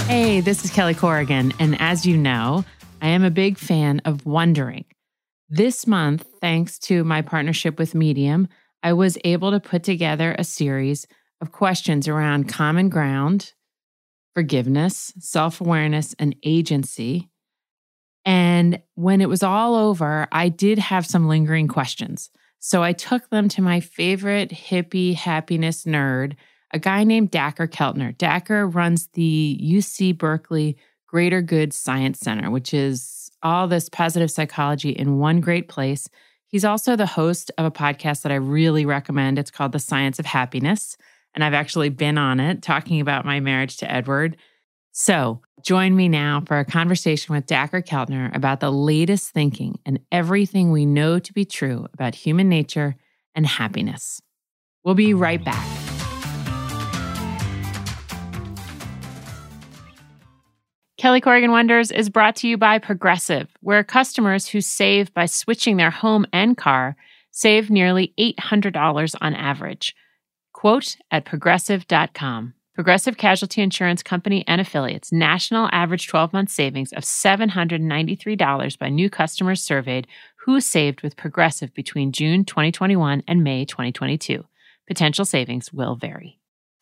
Hey, this is Kelly Corrigan, and as you know, I am a big fan of wondering. This month, thanks to my partnership with Medium, I was able to put together a series of questions around common ground, forgiveness, self-awareness, and agency. And when it was all over, I did have some lingering questions. So I took them to my favorite hippie happiness nerd, a guy named Dacher Keltner. Dacher runs the UC Berkeley Greater Good Science Center, which is all this positive psychology in one great place. He's also the host of a podcast that I really recommend. It's called The Science of Happiness, and I've actually been on it talking about my marriage to Edward. So join me now for a conversation with Dacher Keltner about the latest thinking and everything we know to be true about human nature and happiness. We'll be right back. Kelly Corrigan Wonders is brought to you by Progressive, where customers who save by switching their home and car save nearly $800 on average. Quote at progressive.com. Progressive Casualty Insurance Company and Affiliates. National average 12-month savings of $793 by new customers surveyed who saved with Progressive between June 2021 and May 2022. Potential savings will vary.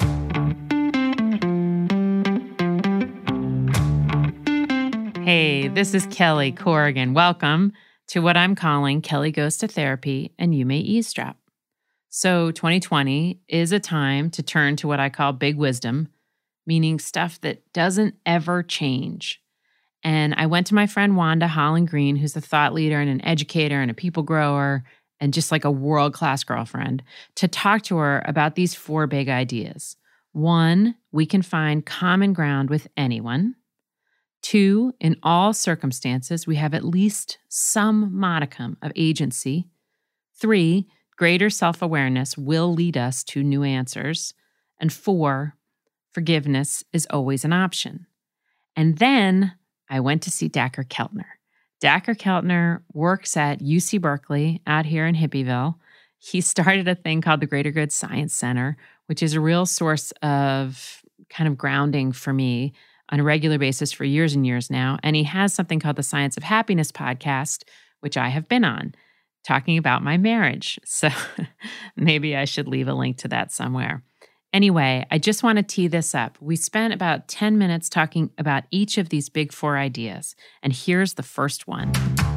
Hey, this is Kelly Corrigan. Welcome to what I'm calling Kelly Goes to Therapy and You May Eavesdrop. So 2020 is a time to turn to what I call big wisdom, meaning stuff that doesn't ever change. And I went to my friend Wanda Holland Green, who's a thought leader and an educator and a people grower and just like a world-class girlfriend, to talk to her about these 4 big ideas. 1, we can find common ground with anyone. 2, in all circumstances, we have at least some modicum of agency. 3, greater self-awareness will lead us to new answers. And 4, forgiveness is always an option. And then I went to see Dacher Keltner. Dacher Keltner works at UC Berkeley out here in Hippieville. He started a thing called the Greater Good Science Center, which is a real source of kind of grounding for me on a regular basis for years and years now. And he has something called the Science of Happiness podcast, which I have been on, talking about my marriage. So maybe I should leave a link to that somewhere. Anyway, I just want to tee this up. We spent about 10 minutes talking about each of these big 4 ideas. And here's the first one.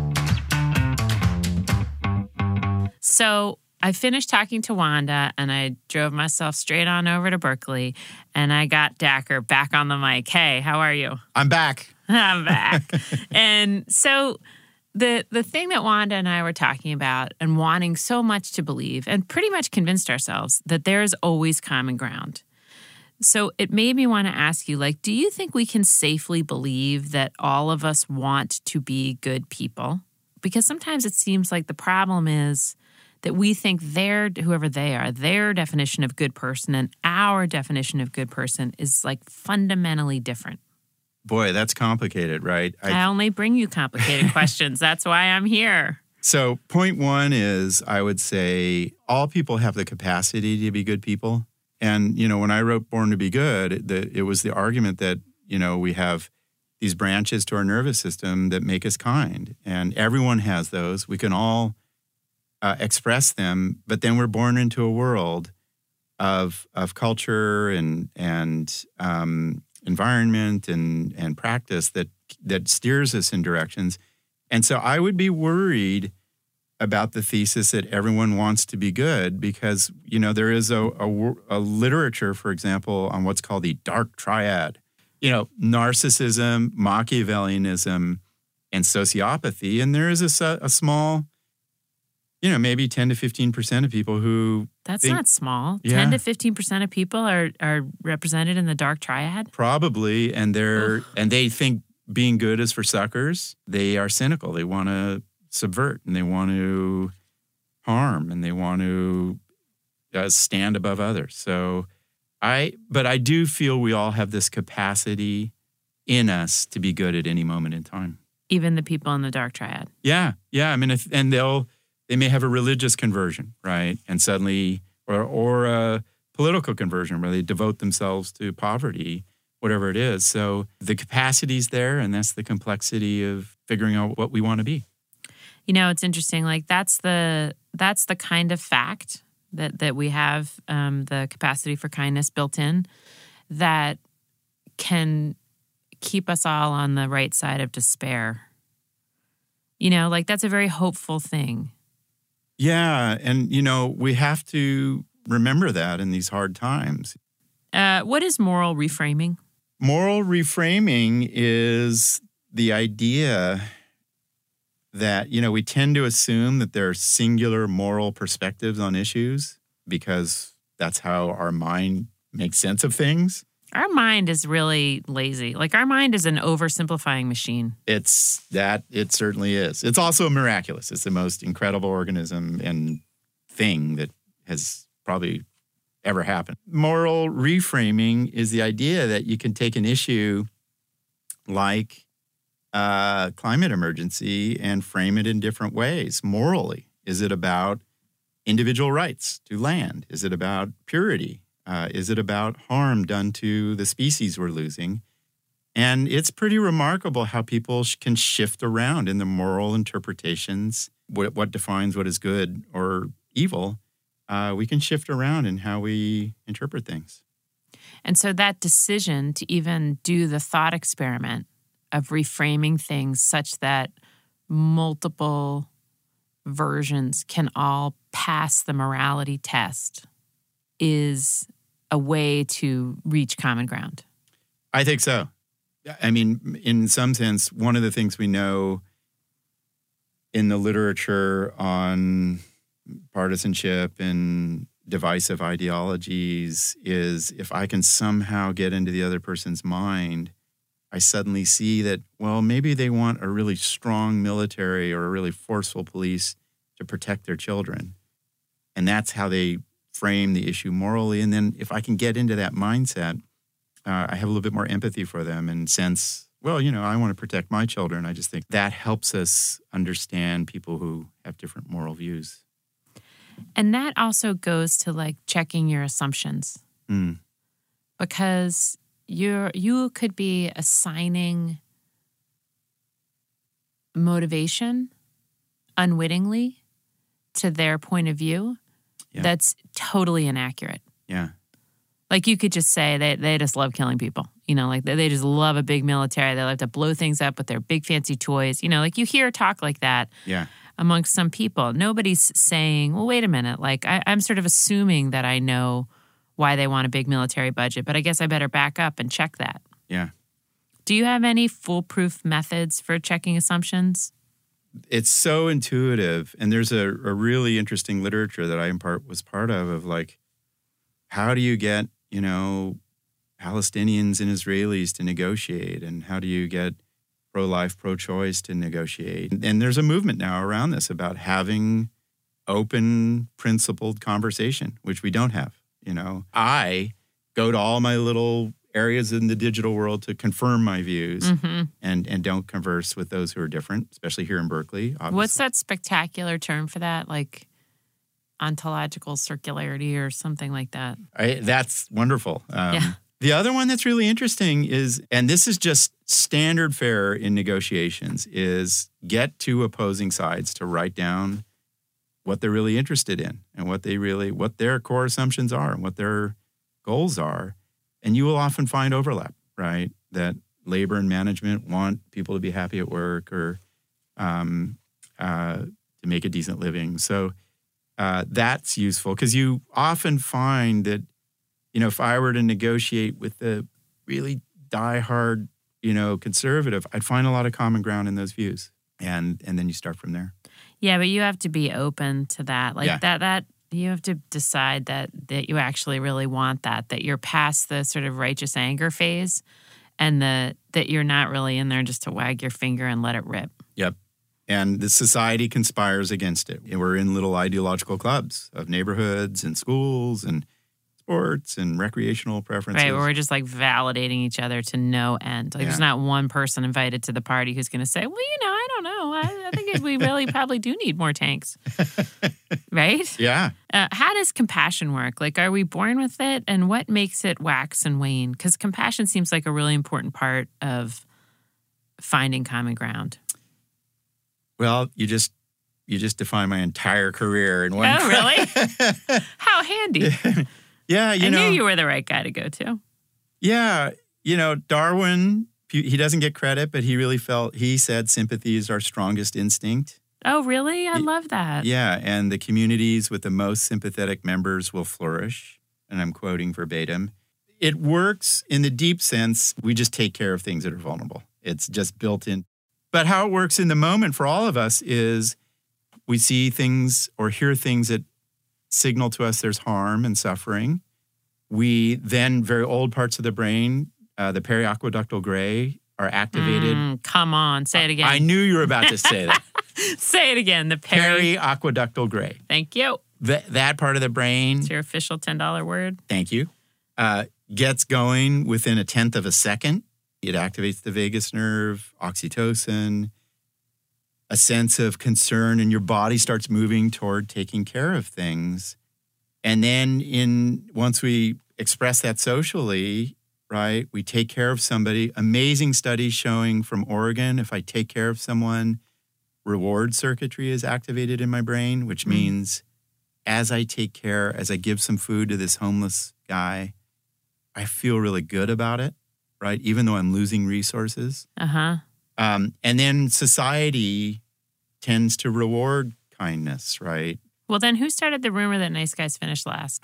So I finished talking to Wanda and I drove myself straight on over to Berkeley and I got Dacher back on the mic. Hey, how are you? I'm back. I'm back. And so the thing that Wanda and I were talking about and wanting so much to believe and pretty much convinced ourselves that there is always common ground. So it made me want to ask you, like, do you think we can safely believe that all of us want to be good people? Because sometimes it seems like the problem is that we think whoever they are, their definition of good person and our definition of good person is like fundamentally different. Boy, that's complicated, right? I only bring you complicated questions. That's why I'm here. So point 1 is, I would say all people have the capacity to be good people. And, when I wrote Born to Be Good, it was the argument that, we have these branches to our nervous system that make us kind. And everyone has those. We can all express them, but then we're born into a world of culture and environment and practice that steers us in directions. And so I would be worried about the thesis that everyone wants to be good because, there is a literature, for example, on what's called the dark triad. Narcissism, Machiavellianism, and sociopathy. And there is a small, maybe 10 to 15% of people who That's not small. Yeah. 10 to 15% of people are represented in the dark triad? Probably. And they think being good is for suckers. They are cynical. They want to subvert and they want to harm and they want to stand above others. But I do feel we all have this capacity in us to be good at any moment in time. Even the people in the dark triad. Yeah. I mean, they may have a religious conversion, right? And suddenly, or a political conversion where they devote themselves to poverty. whatever it is. So the capacity's there, and that's the complexity of figuring out what we want to be. It's interesting. Like that's the kind of fact that we have the capacity for kindness built in that can keep us all on the right side of despair. Like that's a very hopeful thing. Yeah. And, we have to remember that in these hard times. What is moral reframing? Moral reframing is the idea that, we tend to assume that there are singular moral perspectives on issues because that's how our mind makes sense of things. Our mind is really lazy. Like our mind is an oversimplifying machine. It certainly is. It's also miraculous. It's the most incredible organism and thing that has probably ever happened. Moral reframing is the idea that you can take an issue like climate emergency and frame it in different ways morally. Is it about individual rights to land? Is it about purity? Is it about harm done to the species we're losing? And it's pretty remarkable how people can shift around in the moral interpretations, what defines what is good or evil. We can shift around in how we interpret things. And so that decision to even do the thought experiment of reframing things such that multiple versions can all pass the morality test is a way to reach common ground. I think so. I mean, in some sense, one of the things we know in the literature on partisanship and divisive ideologies is if I can somehow get into the other person's mind, I suddenly see that, well, maybe they want a really strong military or a really forceful police to protect their children. And that's how they frame the issue morally. And then if I can get into that mindset, I have a little bit more empathy for them and sense, well, I want to protect my children. I just think that helps us understand people who have different moral views. And that also goes to like checking your assumptions. Because you could be assigning motivation unwittingly to their point of view. Yeah. That's totally inaccurate. Yeah. Like you could just say they just love killing people. Like they just love a big military. They love to blow things up with their big fancy toys. Like you hear talk like that amongst some people. Nobody's saying, well, wait a minute. Like I'm sort of assuming that I know why they want a big military budget, but I guess I better back up and check that. Yeah. Do you have any foolproof methods for checking assumptions? It's so intuitive. And there's a really interesting literature that I was part of like, how do you get, Palestinians and Israelis to negotiate? And how do you get pro-life, pro-choice to negotiate? And there's a movement now around this about having open, principled conversation, which we don't have. I go to all my little areas in the digital world to confirm my views and don't converse with those who are different, especially here in Berkeley. Obviously. What's that spectacular term for that? Like ontological circularity or something like that? That's wonderful. The other one that's really interesting is, and this is just standard fare in negotiations, is get two opposing sides to write down what they're really interested in and what their core assumptions are and what their goals are. And you will often find overlap, right? That labor and management want people to be happy at work or to make a decent living. So that's useful because you often find that, if I were to negotiate with the really diehard, conservative, I'd find a lot of common ground in those views. And then you start from there. Yeah, but you have to be open to that. Like that you have to decide that you actually really want that you're past the sort of righteous anger phase and that you're not really in there just to wag your finger and let it rip. Yep. And the society conspires against it. We're in little ideological clubs of neighborhoods and schools and sports and recreational preferences. Right, where we're just like validating each other to no end. Like there's not one person invited to the party who's going to say, well, I don't know. I think we really probably do need more tanks. Right? Yeah. How does compassion work? Like, are we born with it? And what makes it wax and wane? Because compassion seems like a really important part of finding common ground. Well, you just defined my entire career in one. Oh, really? How handy. Yeah, I knew you were the right guy to go to. Yeah, Darwin, he doesn't get credit, but he said sympathy is our strongest instinct. Oh, really? I love that. Yeah, and the communities with the most sympathetic members will flourish. And I'm quoting verbatim. It works in the deep sense. We just take care of things that are vulnerable. It's just built in. But how it works in the moment for all of us is we see things or hear things that signal to us there's harm and suffering. We then, very old parts of the brain, the periaqueductal gray, are activated. Come on, say it again. I knew you were about to say that. Say it again. The periaqueductal gray. Thank you. That part of the brain. It's your official $10 word. Thank you. Gets going within a tenth of a second. It activates the vagus nerve, oxytocin, a sense of concern, and your body starts moving toward taking care of things. And then once we express that socially, right, we take care of somebody. Amazing studies showing from Oregon, if I take care of someone, reward circuitry is activated in my brain, which means as I give some food to this homeless guy, I feel really good about it, right? Even though I'm losing resources. Uh-huh. And then society tends to reward kindness, right? Well, then who started the rumor that nice guys finish last?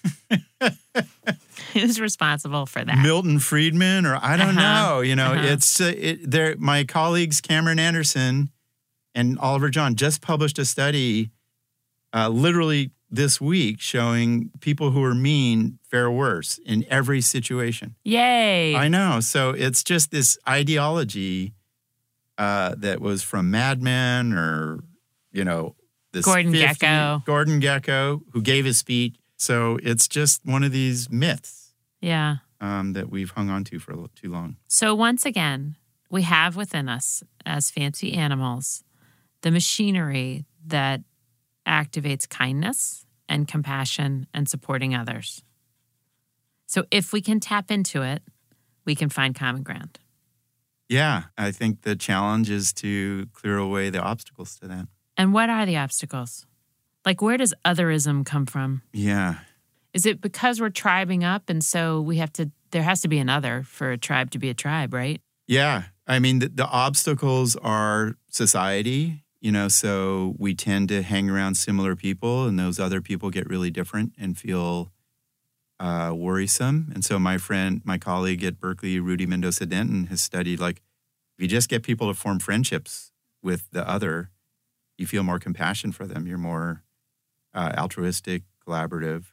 Who's responsible for that? Milton Friedman, or I don't know. It's my colleagues Cameron Anderson and Oliver John just published a study literally this week showing people who are mean fare worse in every situation. Yay. I know. So it's just this ideology that was from Mad Men or, this Gordon Gekko, who gave his speech. So it's just one of these myths that we've hung on to for too long. So once again, we have within us as fancy animals the machinery that activates kindness and compassion and supporting others. So if we can tap into it, we can find common ground. Yeah, I think the challenge is to clear away the obstacles to that. And what are the obstacles? Like, where does otherism come from? Yeah. Is it because we're tribing up and so there has to be an other for a tribe to be a tribe, right? Yeah. I mean, the obstacles are society. So we tend to hang around similar people, and those other people get really different and feel worrisome. And so my colleague at Berkeley, Rudy Mendoza Denton, has studied, if you just get people to form friendships with the other, you feel more compassion for them. You're more altruistic, collaborative.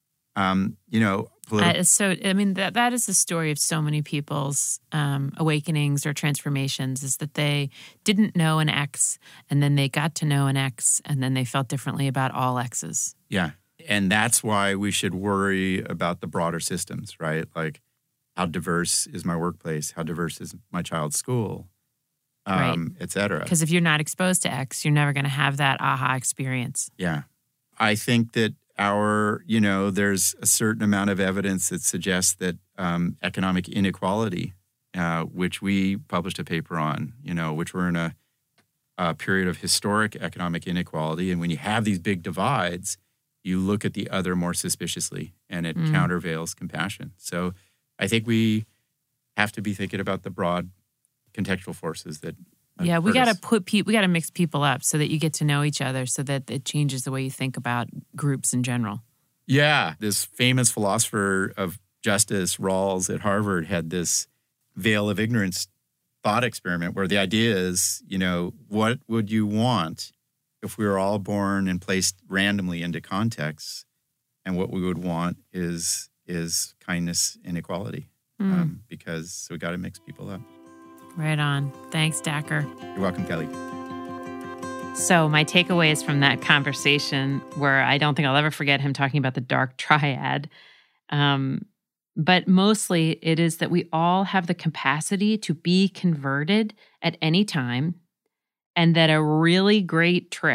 That is the story of so many people's awakenings or transformations, is that they didn't know an X, and then they got to know an X, and then they felt differently about all X's. Yeah. And that's why we should worry about the broader systems, right? Like, how diverse is my workplace? How diverse is my child's school? Right. Et cetera. Because if you're not exposed to X, you're never going to have that aha experience. Yeah. I think that there's a certain amount of evidence that suggests that economic inequality, which we published a paper on, which we're in a period of historic economic inequality. And when you have these big divides, you look at the other more suspiciously, and it countervails compassion. So I think we have to be thinking about the broad contextual forces that we got to mix people up so that you get to know each other, so that it changes the way you think about groups in general. Yeah, this famous philosopher of justice, Rawls at Harvard, had this veil of ignorance thought experiment where the idea is, what would you want if we were all born and placed randomly into contexts? And what we would want is kindness and equality, because we got to mix people up. Right on. Thanks, Dacher. You're welcome, Kelly. So my takeaways from that conversation were, I don't think I'll ever forget him talking about the dark triad. But mostly it is that we all have the capacity to be converted at any time, and that a really great trick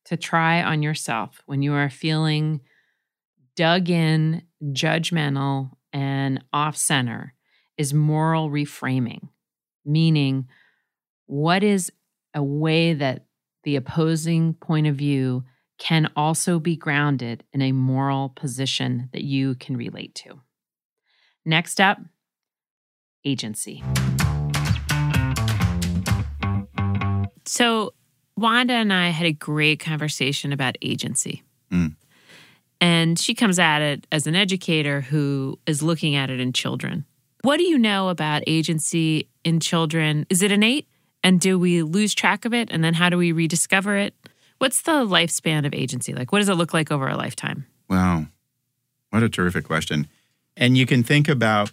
to try on yourself when you are feeling dug in, judgmental, and off center is moral reframing, meaning what is a way that the opposing point of view can also be grounded in a moral position that you can relate to. Next up, agency. So Wanda and I had a great conversation about agency. And she comes at it as an educator who is looking at it in children. What do you know about agency in children? Is it innate? And do we lose track of it? And then how do we rediscover it? What's the lifespan of agency? Like, what does it look like over a lifetime? Wow. What a terrific question. And you can think about,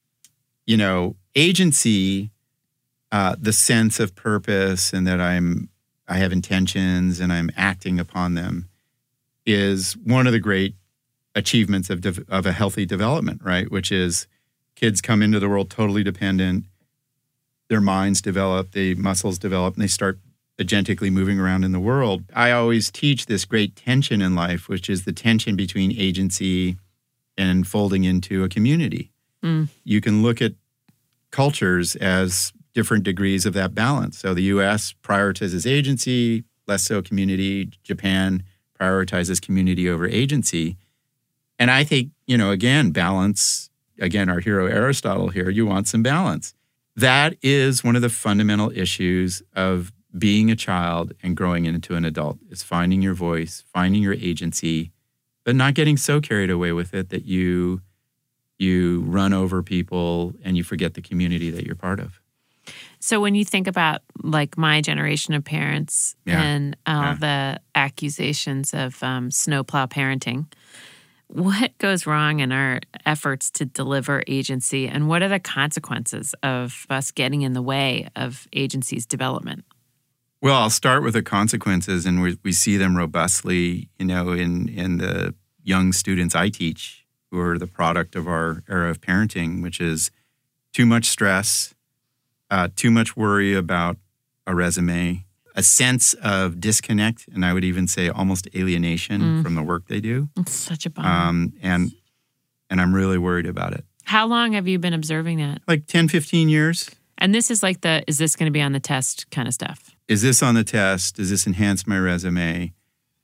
agency, the sense of purpose and that I have intentions and I'm acting upon them is one of the great achievements of a healthy development, right? Which is kids come into the world totally dependent. Their minds develop, the muscles develop, and they start agentically moving around in the world. I always teach this great tension in life, which is the tension between agency and folding into a community. You can look at cultures as different degrees of that balance. So the U.S. prioritizes agency, less so community. Japan prioritizes community over agency. And I think, again, balance, again, our hero Aristotle here, you want some balance. That is one of the fundamental issues of being a child and growing into an adult, is finding your voice, finding your agency, but not getting so carried away with it that you run over people and you forget the community that you're part of. So when you think about like my generation of parents and all the accusations of snowplow parenting, what goes wrong in our efforts to deliver agency, and what are the consequences of us getting in the way of agency's development? Well, I'll start with the consequences, and we see them robustly, in the young students I teach, who are the product of our era of parenting, which is too much stress, too much worry about a resume, a sense of disconnect, and I would even say almost alienation from the work they do. It's such a bummer. And I'm really worried about it. How long have you been observing that? Like 10, 15 years. And this is like is this going to be on the test kind of stuff? Is this on the test? Does this enhance my resume?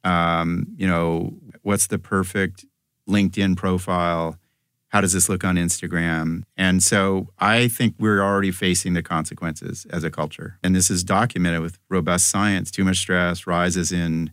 What's the perfect LinkedIn profile? How does this look on Instagram? And so I think we're already facing the consequences as a culture. And this is documented with robust science. Too much stress rises in,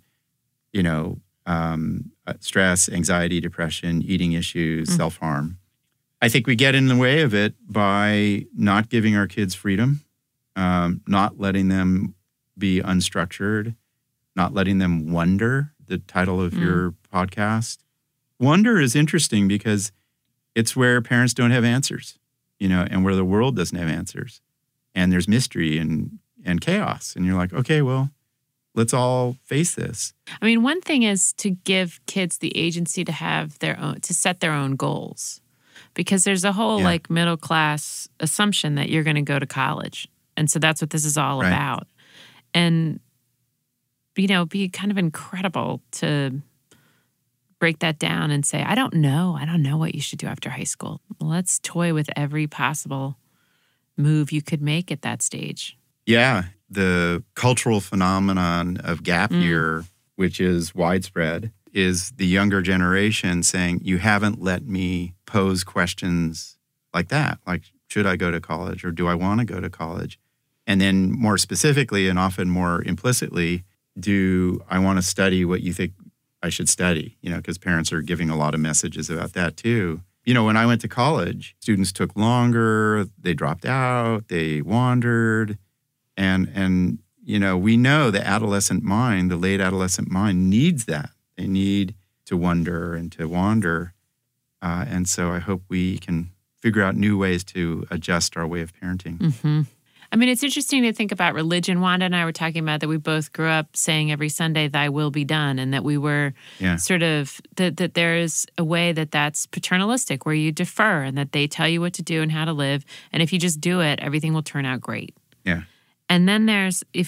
stress, anxiety, depression, eating issues, self-harm. I think we get in the way of it by not giving our kids freedom, not letting them be unstructured, not letting them wonder, the title of your podcast. Wonder is interesting because it's where parents don't have answers, and where the world doesn't have answers. And there's mystery and chaos. And you're like, okay, well, let's all face this. I mean, one thing is to give kids the agency to have to set their own goals. Because there's a whole middle class assumption that you're going to go to college. And so that's what this is all about. And, be kind of incredible to break that down and say, I don't know what you should do after high school. Let's toy with every possible move you could make at that stage. Yeah. The cultural phenomenon of gap year, which is widespread, is the younger generation saying, you haven't let me pose questions like that. Like, should I go to college or do I want to go to college? And then more specifically and often more implicitly, do I want to study what you think I should study? Because parents are giving a lot of messages about that too. When I went to college, students took longer, they dropped out, they wandered. And we know the adolescent mind, the late adolescent mind needs that. They need to wonder and to wander. And so I hope we can figure out new ways to adjust our way of parenting. Mm-hmm. I mean, it's interesting to think about religion. Wanda and I were talking about that we both grew up saying every Sunday, thy will be done, and that we were sort of, that there is a way that's paternalistic, where you defer and that they tell you what to do and how to live. And if you just do it, everything will turn out great. Yeah. And then there's, if you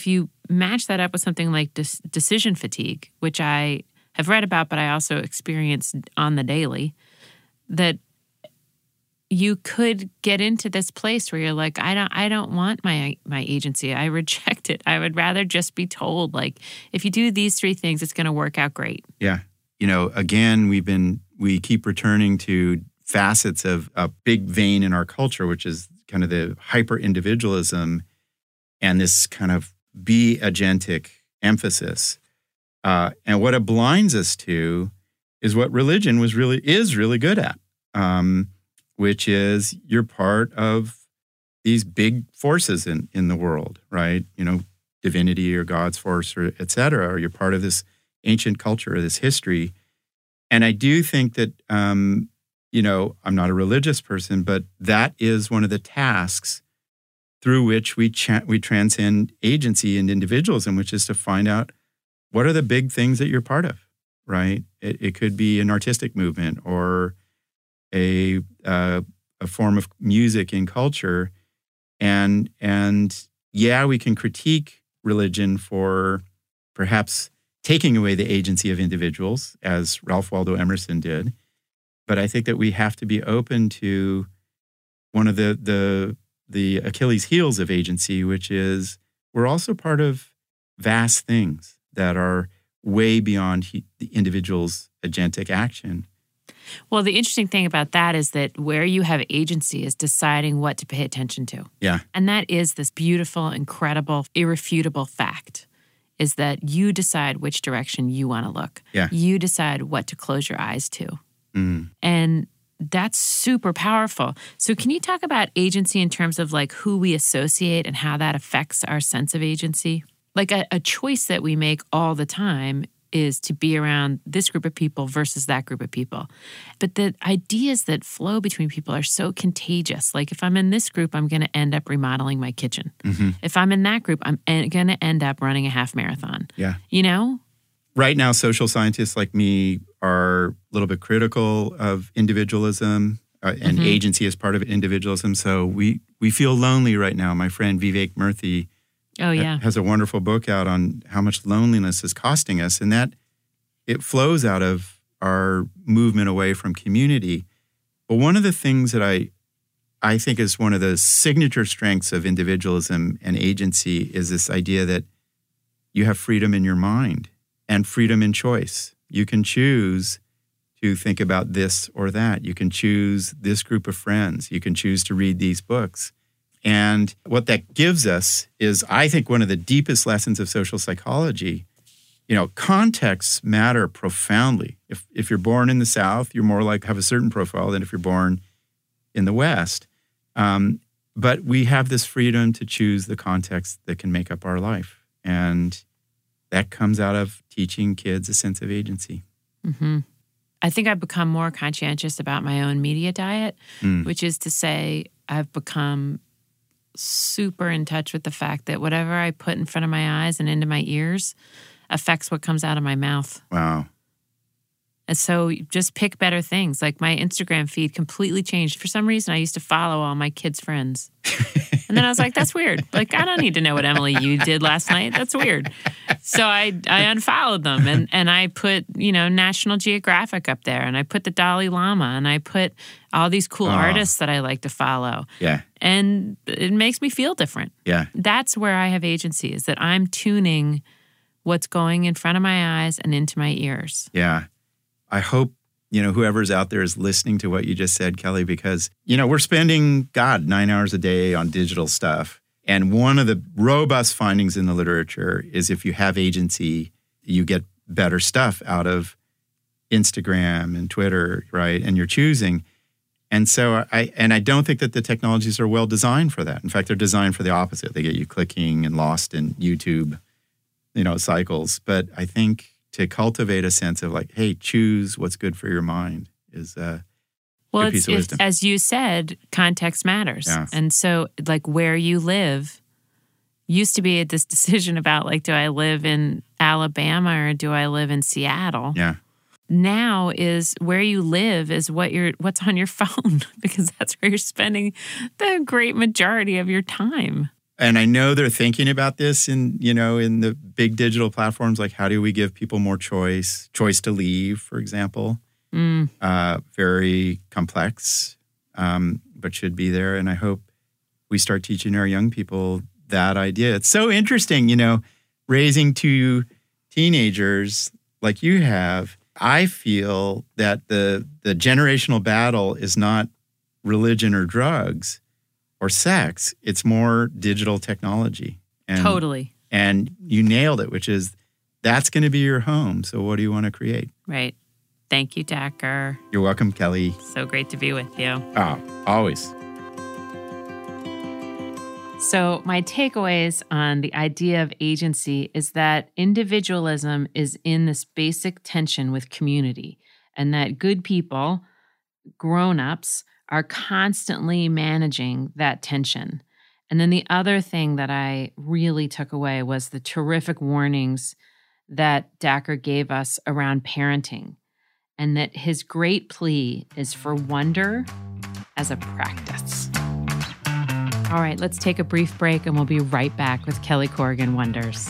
match that up with something like decision fatigue, which I have read about, but I also experience on the daily, that you could get into this place where you're like, I don't want my agency. I reject it. I would rather just be told, like, if you do these 3 things, it's going to work out great. Yeah. Again, we keep returning to facets of a big vein in our culture, which is kind of the hyper-individualism and this kind of be-agentic emphasis. And what it blinds us to is what religion is really good at. Which is you're part of these big forces in the world, right? Divinity or God's force or et cetera, or you're part of this ancient culture or this history. And I do think that, I'm not a religious person, but that is one of the tasks through which we transcend agency and individualism, which is to find out what are the big things that you're part of, right? It could be an artistic movement or a form of music and culture, and yeah, we can critique religion for perhaps taking away the agency of individuals, as Ralph Waldo Emerson did. But I think that we have to be open to one of the Achilles heels of agency, which is we're also part of vast things that are way beyond the individual's agentic action. Well, the interesting thing about that is that where you have agency is deciding what to pay attention to. Yeah. And that is this beautiful, incredible, irrefutable fact, is that you decide which direction you want to look. Yeah. You decide what to close your eyes to. Mm. And that's super powerful. So can you talk about agency in terms of like who we associate and how that affects our sense of agency? Like a choice that we make all the time is to be around this group of people versus that group of people. But the ideas that flow between people are so contagious. Like if I'm in this group, I'm going to end up remodeling my kitchen. Mm-hmm. If I'm in that group, I'm going to end up running a half marathon. Yeah. Right now, social scientists like me are a little bit critical of individualism and agency as part of individualism. So we feel lonely right now. My friend Vivek Murthy has a wonderful book out on how much loneliness is costing us, and that it flows out of our movement away from community. But one of the things that I think is one of the signature strengths of individualism and agency is this idea that you have freedom in your mind and freedom in choice. You can choose to think about this or that. You can choose this group of friends. You can choose to read these books. And what that gives us is, I think, one of the deepest lessons of social psychology. Contexts matter profoundly. If you're born in the South, you're more likely to have a certain profile than if you're born in the West. But we have this freedom to choose the context that can make up our life. And that comes out of teaching kids a sense of agency. Mm-hmm. I think I've become more conscientious about my own media diet, which is to say I've become super in touch with the fact that whatever I put in front of my eyes and into my ears affects what comes out of my mouth. Wow. And so just pick better things. Like my Instagram feed completely changed. For some reason, I used to follow all my kids' friends. And then I was like, that's weird. Like, I don't need to know what Emily you did last night. That's weird. So I unfollowed them and I put, National Geographic up there, and I put the Dalai Lama, and I put all these cool artists that I like to follow. Yeah. And it makes me feel different. Yeah. That's where I have agency, is that I'm tuning what's going in front of my eyes and into my ears. Yeah. I hope, whoever's out there is listening to what you just said, Kelly, because, we're spending, 9 hours a day on digital stuff. And one of the robust findings in the literature is if you have agency, you get better stuff out of Instagram and Twitter, right? And you're choosing. And so I don't think that the technologies are well designed for that. In fact, they're designed for the opposite. They get you clicking and lost in YouTube, cycles. But I think to cultivate a sense of like, hey, choose what's good for your mind is a good piece of wisdom. As you said, context matters. Yes. And so like where you live used to be this decision about like, do I live in Alabama or do I live in Seattle? Yeah. Now is where you live is what's on your phone, because that's where you're spending the great majority of your time. And I know they're thinking about this in the big digital platforms, like how do we give people more choice to leave, for example. Very complex, but should be there. And I hope we start teaching our young people that idea. It's so interesting, raising two teenagers like you have. I feel that the generational battle is not religion or drugs or sex. It's more digital technology. And, totally. And you nailed it, which is that's going to be your home. So what do you want to create? Right. Thank you, Dacher. You're welcome, Kelly. So great to be with you. Oh, always. So my takeaways on the idea of agency is that individualism is in this basic tension with community, and that good people, grown-ups, are constantly managing that tension. And then the other thing that I really took away was the terrific warnings that Dacher gave us around parenting, and that his great plea is for wonder as a practice. All right, let's take a brief break and we'll be right back with Kelly Corrigan Wonders.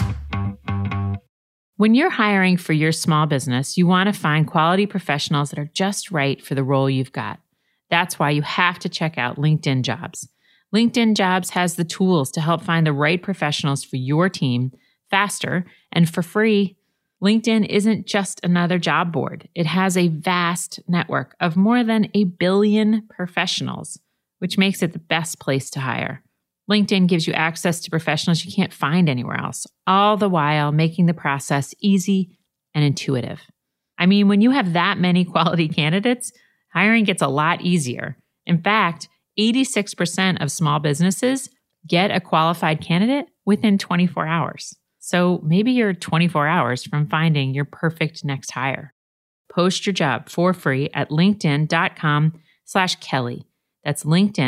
When you're hiring for your small business, you want to find quality professionals that are just right for the role you've got. That's why you have to check out LinkedIn Jobs. LinkedIn Jobs has the tools to help find the right professionals for your team faster and for free. LinkedIn isn't just another job board. It has a vast network of more than 1 billion professionals, which makes it the best place to hire. LinkedIn gives you access to professionals you can't find anywhere else, all the while making the process easy and intuitive. I mean, when you have that many quality candidates, hiring gets a lot easier. In fact, 86% of small businesses get a qualified candidate within 24 hours. So maybe you're 24 hours from finding your perfect next hire. Post your job for free at linkedin.com/Kelly. That's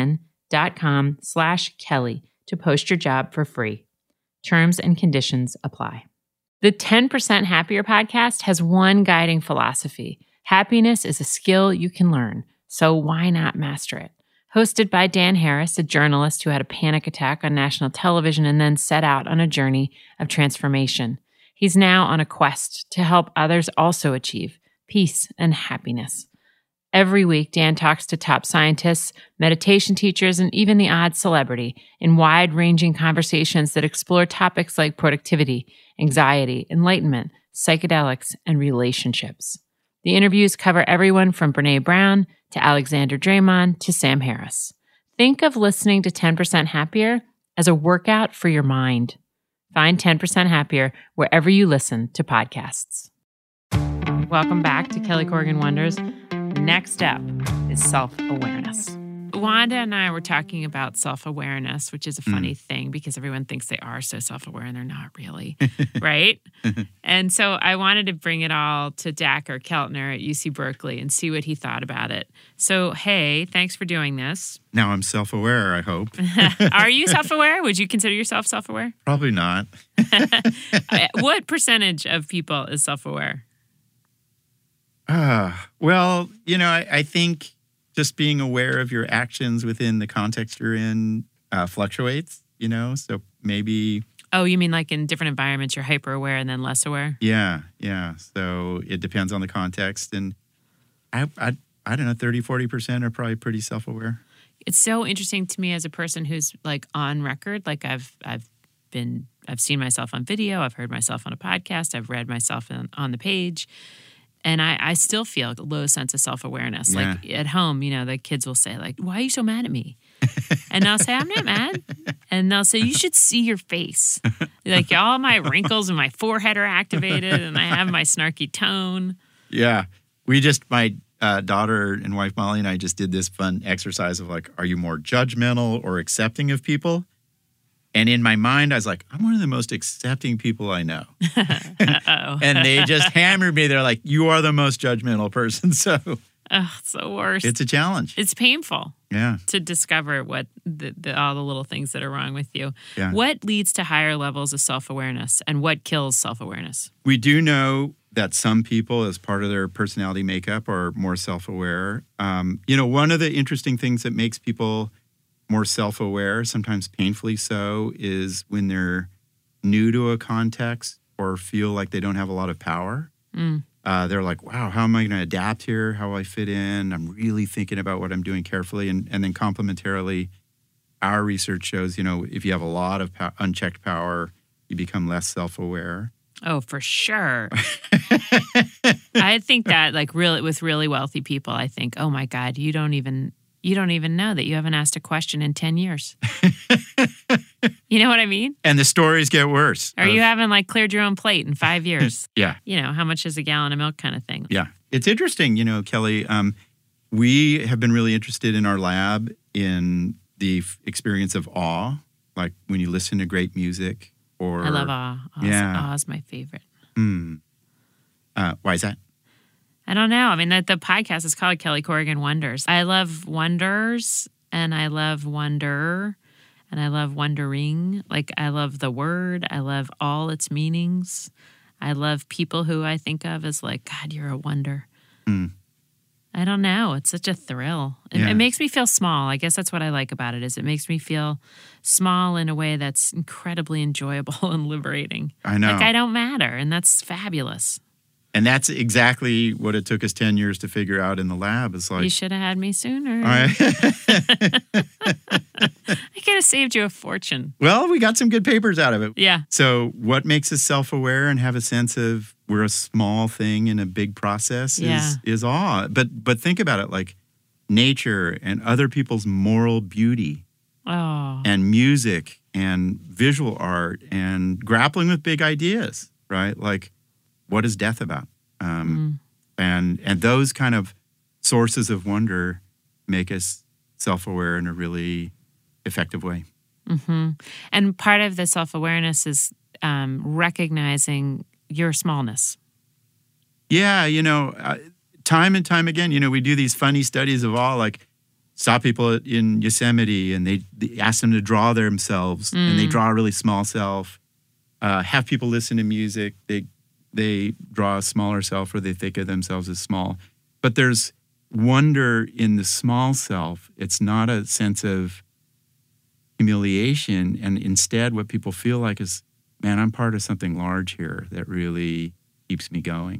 linkedin.com/Kelly to post your job for free. Terms and conditions apply. The 10% Happier podcast has one guiding philosophy. Happiness is a skill you can learn, so why not master it? Hosted by Dan Harris, a journalist who had a panic attack on national television and then set out on a journey of transformation. He's now on a quest to help others also achieve peace and happiness. Every week, Dan talks to top scientists, meditation teachers, and even the odd celebrity in wide-ranging conversations that explore topics like productivity, anxiety, enlightenment, psychedelics, and relationships. The interviews cover everyone from Brené Brown to Alexander Draymond to Sam Harris. Think of listening to 10% Happier as a workout for your mind. Find 10% Happier wherever you listen to podcasts. Welcome back to Kelly Corrigan Wonders. Next up is self-awareness. Wanda and I were talking about self-awareness, which is a funny thing because everyone thinks they are so self-aware and they're not really, right? And so I wanted to bring it all to Dacher Keltner at UC Berkeley and see what he thought about it. So, hey, thanks for doing this. Now I'm self-aware, I hope. Are you self-aware? Would you consider yourself self-aware? Probably not. What percentage of people is self-aware? Well, I think just being aware of your actions within the context you're in fluctuates, so maybe... Oh, you mean like in different environments, you're hyper aware and then less aware? Yeah. So it depends on the context. And I don't know, 30, 40% are probably pretty self-aware. It's so interesting to me as a person who's like on record. Like I've seen myself on video, I've heard myself on a podcast, I've read myself on the page. And I still feel a low sense of self-awareness. Yeah. Like at home, the kids will say like, why are you so mad at me? And I'll say, I'm not mad. And they'll say, you should see your face. Like all my wrinkles and my forehead are activated and I have my snarky tone. Yeah. My daughter and wife Molly and I just did this fun exercise of like, are you more judgmental or accepting of people? And in my mind, I was like, I'm one of the most accepting people I know. Uh-oh. And they just hammered me. They're like, you are the most judgmental person. So it's the worst. It's a challenge. It's painful. Yeah. To discover what all the little things that are wrong with you. Yeah. What leads to higher levels of self-awareness and what kills self-awareness? We do know that some people, as part of their personality makeup, are more self-aware. One of the interesting things that makes people more self-aware, sometimes painfully so, is when they're new to a context or feel like they don't have a lot of power. They're like, wow, how am I going to adapt here? How will I fit in? I'm really thinking about what I'm doing carefully. And then complementarily, our research shows, if you have a lot of unchecked power, you become less self-aware. Oh, for sure. I think that really with really wealthy people, I think, oh my God, you don't even know that you haven't asked a question in 10 years. You know what I mean? And the stories get worse. Or you haven't cleared your own plate in 5 years. Yeah. How much is a gallon of milk kind of thing. Yeah. It's interesting, Kelly. We have been really interested in our lab in the experience of awe, like when you listen to great music. I love awe. Awe's my favorite. Why is that? I don't know. I mean, the podcast is called Kelly Corrigan Wonders. I love wonders, and I love wonder, and I love wondering. I love the word. I love all its meanings. I love people who I think of as God, you're a wonder. I don't know. It's such a thrill. It makes me feel small. I guess that's what I like about it, is it makes me feel small in a way that's incredibly enjoyable and liberating. I know. I don't matter, and that's fabulous. And that's exactly what it took us 10 years to figure out in the lab. It's you should have had me sooner. I could have saved you a fortune. Well, we got some good papers out of it. Yeah. So what makes us self-aware and have a sense of we're a small thing in a big process is awe. But think about it, nature and other people's moral beauty and music and visual art and grappling with big ideas, right? What is death about? And those kind of sources of wonder make us self-aware in a really effective way. Mm-hmm. And part of the self-awareness is recognizing your smallness. Yeah, time and time again, we do these funny studies of awe, saw people in Yosemite and they ask them to draw themselves and they draw a really small self. Have people listen to music. They draw a smaller self or they think of themselves as small. But there's wonder in the small self. It's not a sense of humiliation. And instead what people feel like is, man, I'm part of something large here that really keeps me going.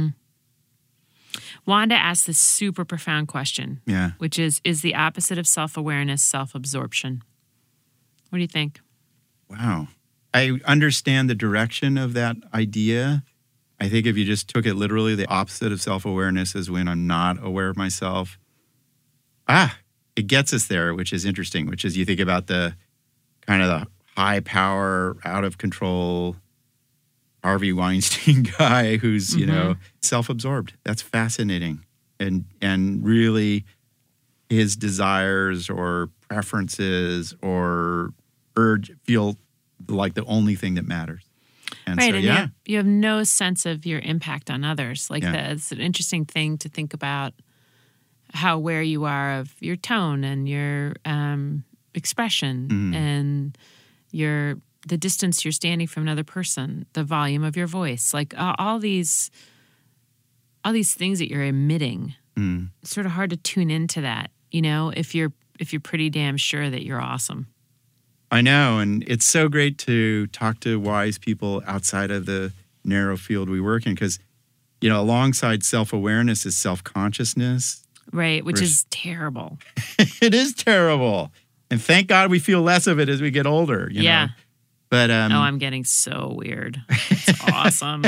Wanda asked this super profound question, which is the opposite of self-awareness self-absorption? What do you think? Wow. I understand the direction of that idea. I think if you just took it literally, the opposite of self-awareness is when I'm not aware of myself. It gets us there, which is interesting, which is you think about the kind of the high power, out of control Harvey Weinstein guy who's, self-absorbed. That's fascinating. And really his desires or preferences or urge feel like the only thing that matters. And right, so, and you have no sense of your impact on others. It's an interesting thing to think about how aware you are of your tone and your expression and the distance you're standing from another person, the volume of your voice, all these things that you're emitting. It's sort of hard to tune into that, if you're pretty damn sure that you're awesome. I know, and it's so great to talk to wise people outside of the narrow field we work in because, alongside self-awareness is self-consciousness. Right, which is terrible. It is terrible. And thank God we feel less of it as we get older, you know. But I'm getting so weird. It's awesome.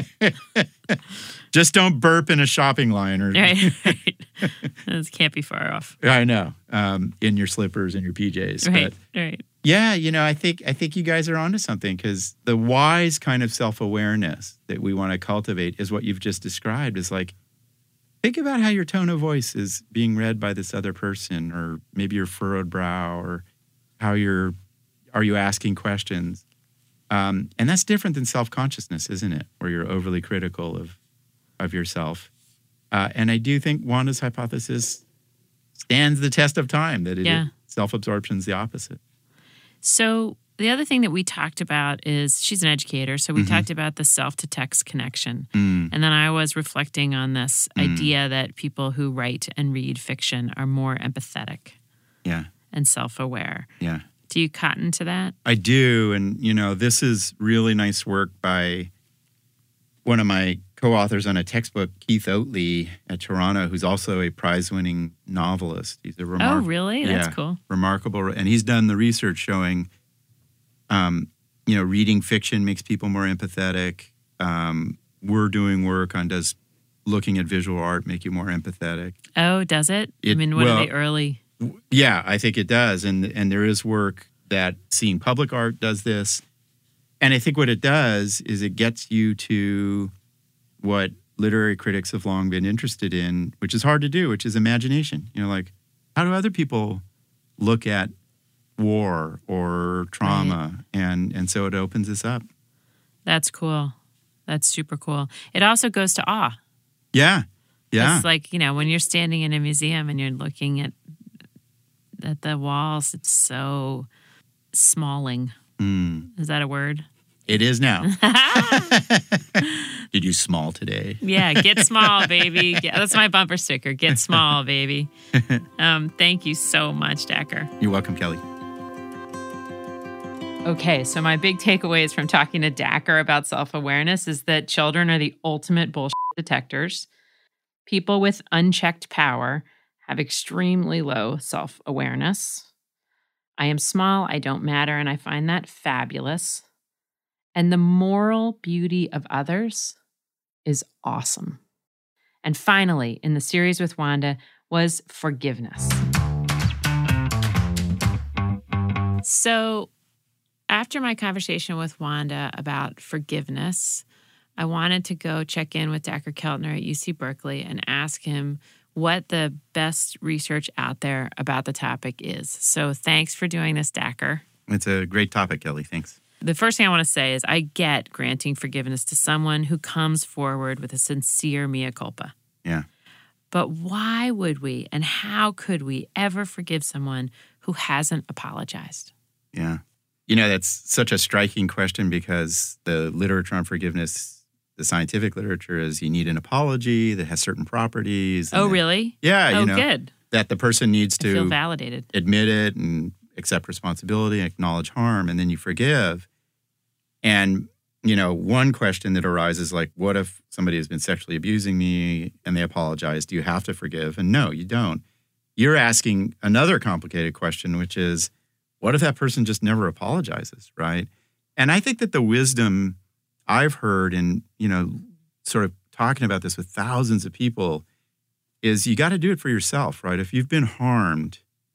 Just don't burp in a shopping line or right. This can't be far off. I know. In your slippers and your PJs. Right. Right. Yeah, I think you guys are onto something because the wise kind of self-awareness that we want to cultivate is what you've just described. Is think about how your tone of voice is being read by this other person, or maybe your furrowed brow, or how are you asking questions? And that's different than self-consciousness, isn't it? Where you're overly critical of yourself. And I do think Wanda's hypothesis stands the test of time, that self-absorption is the opposite. So the other thing that we talked about is, she's an educator, so we talked about the self-to-text connection. And then I was reflecting on this idea that people who write and read fiction are more empathetic. Yeah. and self-aware. Yeah. Do you cotton to that? I do. And, this is really nice work by one of my co-authors on a textbook, Keith Oatley at Toronto, who's also a prize-winning novelist. He's a Oh, really? That's cool. Remarkable. And he's done the research showing, reading fiction makes people more empathetic. We're doing work on does looking at visual art make you more empathetic. Oh, does it? What are the early? Yeah, I think it does. And there is work that seeing public art does this. And I think what it does is it gets you to what literary critics have long been interested in, which is hard to do, which is imagination. Like, how do other people look at war or trauma? Right. And so it opens us up. That's cool. That's super cool. It also goes to awe. Yeah. Yeah. It's like, when you're standing in a museum and you're looking at the walls, it's so smalling. Is that a word? It is now. Did you small today? Yeah, get small, baby. Yeah, that's my bumper sticker. Get small, baby. Thank you so much, Dacher. You're welcome, Kelly. Okay, so my big takeaways from talking to Dacher about self-awareness is that children are the ultimate bullshit detectors. People with unchecked power have extremely low self-awareness. I am small, I don't matter, and I find that fabulous. And the moral beauty of others is awesome. And finally, in the series with Wanda, was forgiveness. So, after my conversation with Wanda about forgiveness, I wanted to go check in with Dacher Keltner at UC Berkeley and ask him what the best research out there about the topic is. So thanks for doing this, Dacher. It's a great topic, Kelly. Thanks. The first thing I want to say is I get granting forgiveness to someone who comes forward with a sincere mea culpa. Yeah. But why would we and how could we ever forgive someone who hasn't apologized? Yeah. That's such a striking question because the literature on forgiveness, the scientific literature, is you need an apology that has certain properties. Oh, really? Yeah. Good. That the person needs to feel validated, admit it and accept responsibility, acknowledge harm, and then you forgive. And, one question that arises, like, what if somebody has been sexually abusing me and they apologize? Do you have to forgive? And no, you don't. You're asking another complicated question, which is, what if that person just never apologizes, right? And I think that the wisdom I've heard in, sort of talking about this with thousands of people is you got to do it for yourself, right? If you've been harmed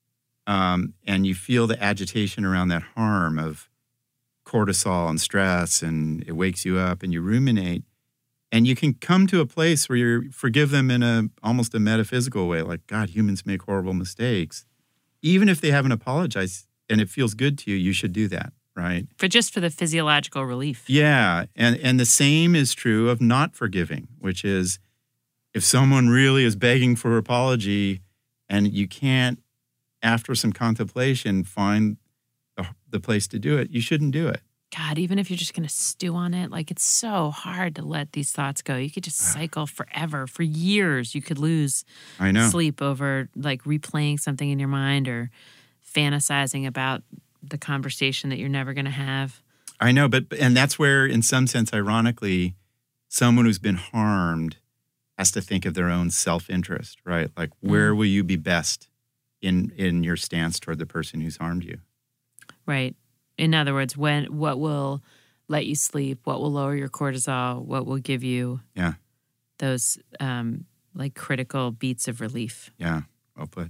and you feel the agitation around that harm of cortisol and stress and it wakes you up and you ruminate, and you can come to a place where you forgive them in almost a metaphysical way, like, God, humans make horrible mistakes. Even if they haven't apologized and it feels good to you, you should do that, right? For the physiological relief. Yeah. And the same is true of not forgiving, which is if someone really is begging for apology and you can't, after some contemplation, find the place to do it, you shouldn't do it. God, even if you're just going to stew on it, like, it's so hard to let these thoughts go. You could just cycle forever. For years, you could lose sleep over, like, replaying something in your mind or fantasizing about the conversation that you're never going to have. I know, and that's where, in some sense, ironically, someone who's been harmed has to think of their own self-interest, right? Like, where will you be best in your stance toward the person who's harmed you? Right. In other words, what will let you sleep? What will lower your cortisol? What will give you those critical beats of relief? Yeah, well put.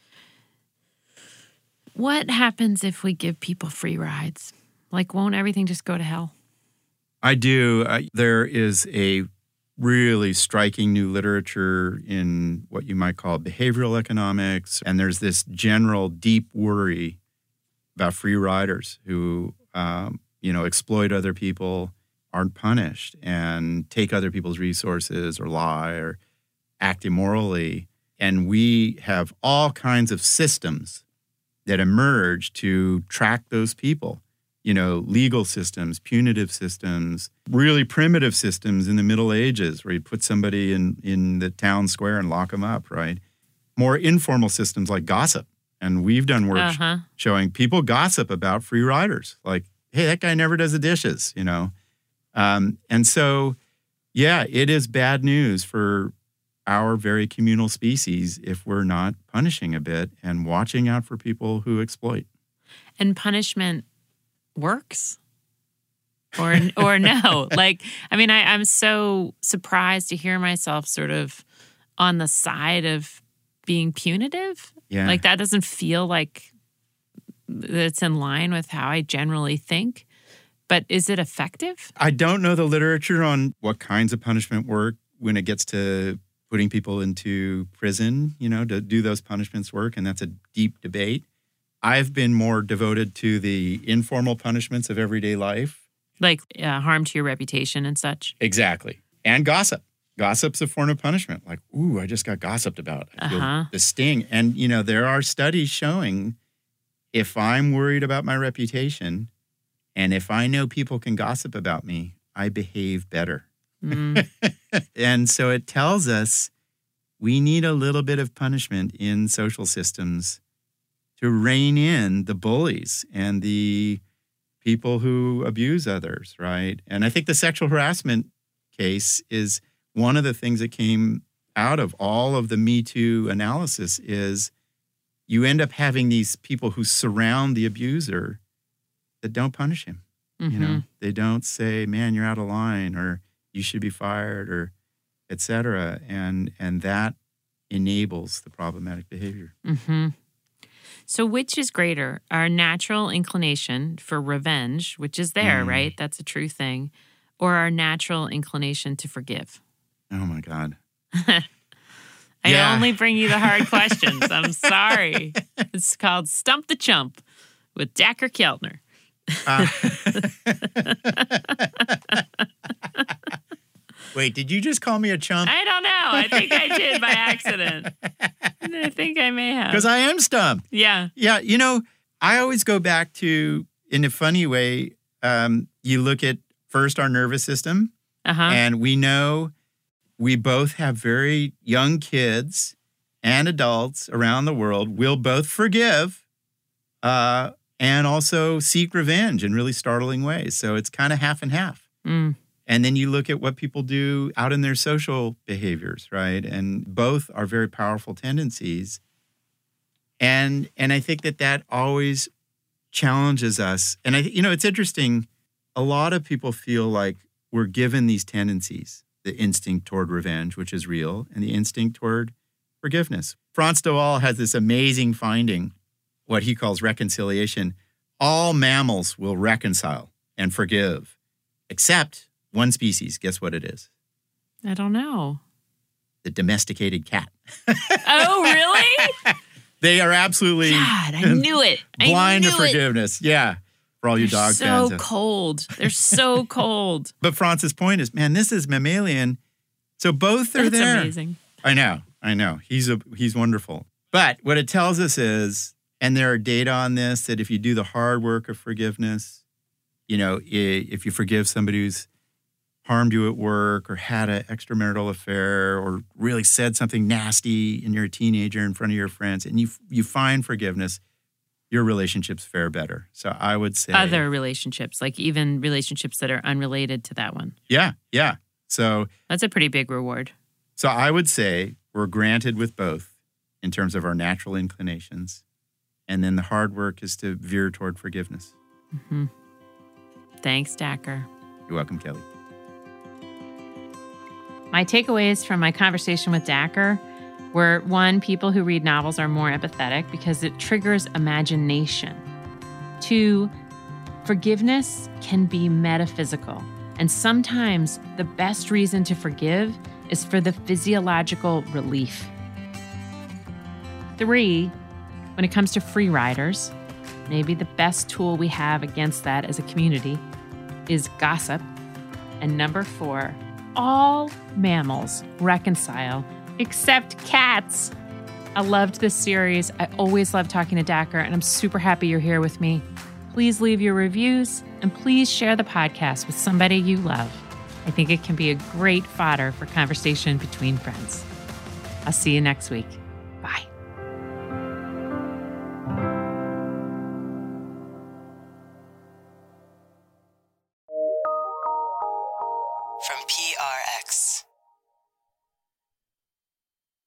What happens if we give people free rides? Like, won't everything just go to hell? I do. There is a really striking new literature in what you might call behavioral economics. And there's this general deep worry about free riders who, exploit other people, aren't punished, and take other people's resources or lie or act immorally. And we have all kinds of systems that emerge to track those people. Legal systems, punitive systems, really primitive systems in the Middle Ages where you put somebody in the town square and lock them up, right? More informal systems like gossip, And we've done work showing people gossip about free riders. Like, hey, that guy never does the dishes, you know? And so, yeah, it is bad news for our very communal species if we're not punishing a bit and watching out for people who exploit. And punishment works? Or no? Like, I mean, I'm so surprised to hear myself sort of on the side of being punitive. Yeah. Like, that doesn't feel like it's in line with how I generally think. But is it effective? I don't know the literature on what kinds of punishment work when it gets to putting people into prison, you know, to do those punishments work. And that's a deep debate. I've been more devoted to the informal punishments of everyday life. Like harm to your reputation and such? Exactly. And gossip. Gossip's a form of punishment. Like, ooh, I just got gossiped about. I feel the sting. And, you know, there are studies showing if I'm worried about my reputation and if I know people can gossip about me, I behave better. And so it tells us we need a little bit of punishment in social systems to rein in the bullies and the people who abuse others, right? And I think the sexual harassment case is one of the things that came out of all of the Me Too analysis is you end up having these people who surround the abuser that don't punish him. You know, they don't say, man, you're out of line, or you should be fired, or et cetera. And that enables the problematic behavior. So which is greater, our natural inclination for revenge, which is there, right? That's a true thing, or our natural inclination to forgive? Oh, my God. I only bring you the hard questions. I'm sorry. It's called Stump the Chump with Dacher Keltner. Wait, did you just call me a chump? I don't know. I think I did by accident. I think I may have. Because I am stumped. Yeah. Yeah, you know, I always go back to, in a funny way, you look at first our nervous system, and we know we both have very young kids and adults around the world will both forgive and also seek revenge in really startling ways. So it's kind of half and half. And then you look at what people do out in their social behaviors, right? And both are very powerful tendencies. And I think that always challenges us. And it's interesting. A lot of people feel like we're given these tendencies, the instinct toward revenge, which is real, and the instinct toward forgiveness. Frans de Waal has this amazing finding, what he calls reconciliation. All mammals will reconcile and forgive, except one species. Guess what it is? I don't know. The domesticated cat. Oh, really? They are absolutely God, I knew it. Blind to forgiveness. Yeah. For all you dog fans. They're so cold. They're so cold. But Franz's point is, man, this is mammalian. So both are there. That's amazing. I know. He's wonderful. But what it tells us is, and there are data on this, that if you do the hard work of forgiveness, you know, if you forgive somebody who's harmed you at work or had an extramarital affair or really said something nasty and you're a teenager in front of your friends and you find forgiveness, your relationships fare better. So I would say... Other relationships, like even relationships that are unrelated to that one. Yeah. So... That's a pretty big reward. So I would say we're granted with both in terms of our natural inclinations. And then the hard work is to veer toward forgiveness. Thanks, Dacher. You're welcome, Kelly. My takeaways from my conversation with Dacher were, 1, people who read novels are more empathetic because it triggers imagination. 2, forgiveness can be metaphysical, and sometimes the best reason to forgive is for the physiological relief. 3, when it comes to free riders, maybe the best tool we have against that as a community is gossip. And number 4, all mammals reconcile except cats. I loved this series. I always love talking to Dacher, and I'm super happy you're here with me. Please leave your reviews, and please share the podcast with somebody you love. I think it can be a great fodder for conversation between friends. I'll see you next week.